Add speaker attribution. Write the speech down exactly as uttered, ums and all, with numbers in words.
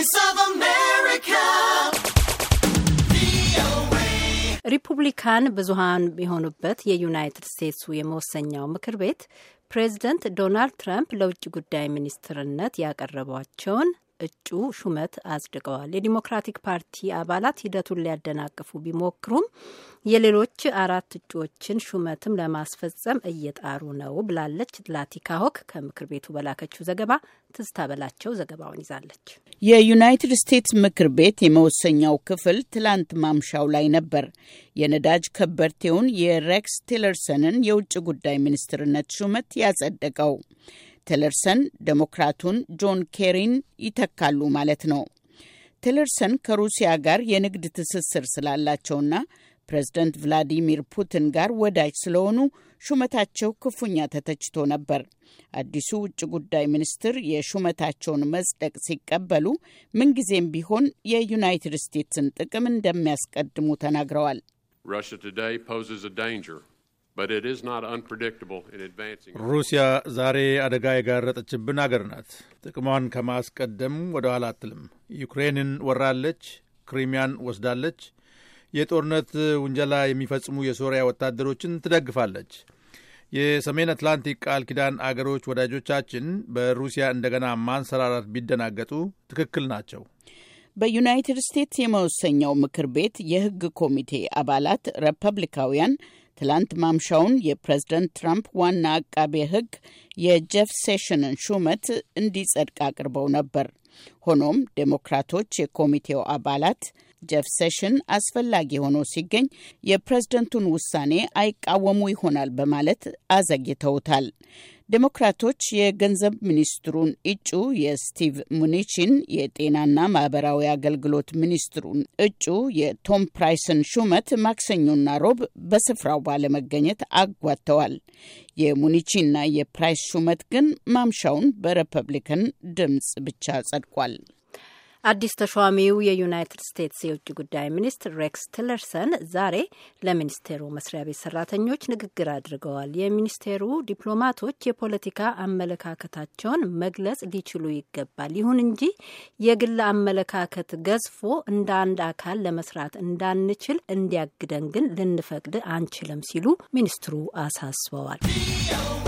Speaker 1: Voice of America.
Speaker 2: ሪፑብሊካን ብዙሃን የሆኑበት የዩናይትድ ስቴትሱ የመወሰኛው ምክር ቤት ፕሬዝዳንት ዶናልድ ትራምፕ ለውጭ ጉዳይ ሚኒስትርነት ያቀረቧቸውን እጩ ሹመት አጽድቀዋል። የዲሞክራቲክ ፓርቲ አባላት ሂደቱን ሊያደናቅፉ ቢሞክሩም የሌሎች አራት እጩዎችን ሹመትም ለማስፈጸም እየጣሩ ነው ብላለች። ላቲካ ሆክ ከምክር ቤቱ በላከችው ዘገባ ትዝታ በላቸው ዘገባውን ይዛለች።
Speaker 3: የዩናይትድ ስቴትስ ምክር ቤት የመወሰኛው ክፍል ትላንት ማምሻው ላይ ነበር የነዳጅ ከበርቴውን የሬክስ ቲለርሰንን የውጭ ጉዳይ ሚኒስትርነት ሹመት ያጸደቀው። ቲለርሰን ዴሞክራቱን ጆን ኬሪን ይተካሉ ማለት ነው። ቲለርሰን ከሩሲያ ጋር የንግድ ትስስር ስላላቸውና ፕሬዝዳንት ቭላዲሚር ፑቲን ጋር ወዳጅ ስለሆኑ ሹመታቸው ክፉኛ ተተችቶ ነበር። አዲሱ ውጭ ጉዳይ ሚኒስትር የሹመታቸውን መጽደቅ ሲቀበሉ ምንጊዜም ቢሆን የዩናይትድ ስቴትስን ጥቅም እንደሚያስቀድሙ ተናግረዋል።
Speaker 4: ሩሲያ ዛሬ አደጋ የጋረጠችብን አገር ናት። ጥቅሟን ከማስቀደም ወደ ኋላ አትልም። ዩክሬንን ወራለች፣ ክሪሚያን ወስዳለች፣ የጦርነት ውንጀላ የሚፈጽሙ የሶሪያ ወታደሮችን ትደግፋለች። የሰሜን አትላንቲክ ቃል ኪዳን አገሮች ወዳጆቻችን በሩሲያ እንደገና ማንሰራራት ቢደናገጡ ትክክል ናቸው።
Speaker 3: በዩናይትድ ስቴትስ የመወሰኛው ምክር ቤት የሕግ ኮሚቴ አባላት ሪፐብሊካውያን ትላንት ማምሻውን የፕሬዝዳንት ትራምፕ ዋና አቃቤ ሕግ የጄፍ ሴሽንን ሹመት እንዲጸድቅ አቅርበው ነበር። ሆኖም ዴሞክራቶች የኮሚቴው አባላት ጄፍ ሴሽን አስፈላጊ ሆኖ ሲገኝ የፕሬዝደንቱን ውሳኔ አይቃወሙ ይሆናል በማለት አዘግይተውታል። ዴሞክራቶች የገንዘብ ሚኒስትሩን እጩ የስቲቭ ሙኒቺን፣ የጤናና ማህበራዊ አገልግሎት ሚኒስትሩን እጩ የቶም ፕራይስን ሹመት ማክሰኞና ሮብ በስፍራው ባለመገኘት አጓተዋል። የሙኒቺና የፕራይስ ሹመት ግን ማምሻውን በሪፐብሊካን ድምፅ ብቻ ጸድቋል።
Speaker 2: አዲስ ተሿሚው የዩናይትድ ስቴትስ የውጭ ጉዳይ ሚኒስትር ሬክስ ቲለርሰን ዛሬ ለሚኒስቴሩ መስሪያ ቤት ሰራተኞች ንግግር አድርገዋል። የሚኒስቴሩ ዲፕሎማቶች የፖለቲካ አመለካከታቸውን መግለጽ ሊችሉ ይገባል፣ ይሁን እንጂ የግል አመለካከት ገዝፎ እንደ አንድ አካል ለመስራት እንዳንችል እንዲያግደን ግን ልንፈቅድ አንችልም ሲሉ ሚኒስትሩ አሳስበዋል።